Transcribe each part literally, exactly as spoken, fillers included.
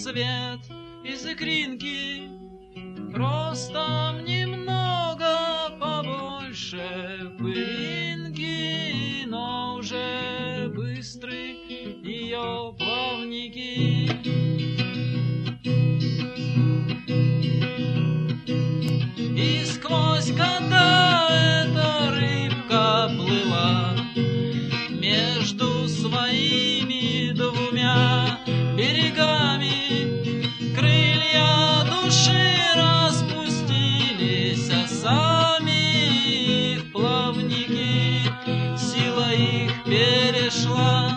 свет из икринки, ростом немного побольше пылинки, но уже быстры ее плавники. И сквозь года эта рыбка плыла между своими двумя берегами. Крылья души распустились, а сами их плавники сила их перешла.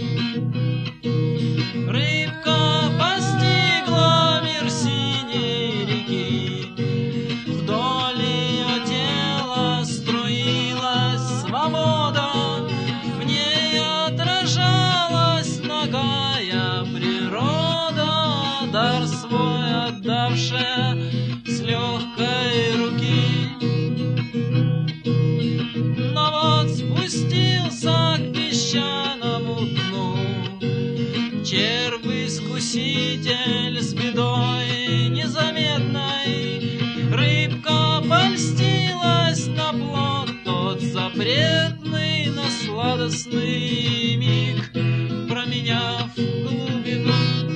Рыбка постигла мир синей реки, вдоль ее тела струилась свобода, в ней отражалась нагая природа, дар свой отдавшая с легкой руки. Но вот спустился к песчаному дну червь-искуситель с бедой незаметной. Рыбка польстилась на плод тот запретный, на сладостный миг променяв глубину.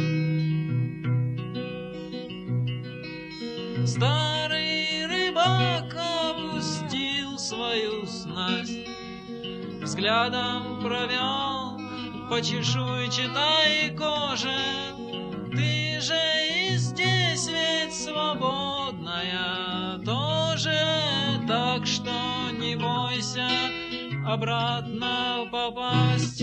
Старый рыбак опустил свою снасть, взглядом провел по чешуйчатой коже. Ты же и здесь ведь свободная тоже, так что не бойся обратно попасть.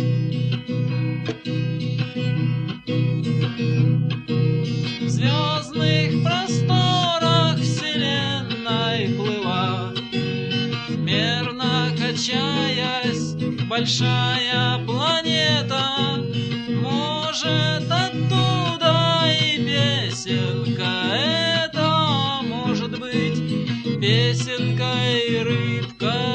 В звездных просторах вселенной плыла, мерно качаясь, большая планета. Может, оттуда и песенка эта, может быть, песенкой рыбка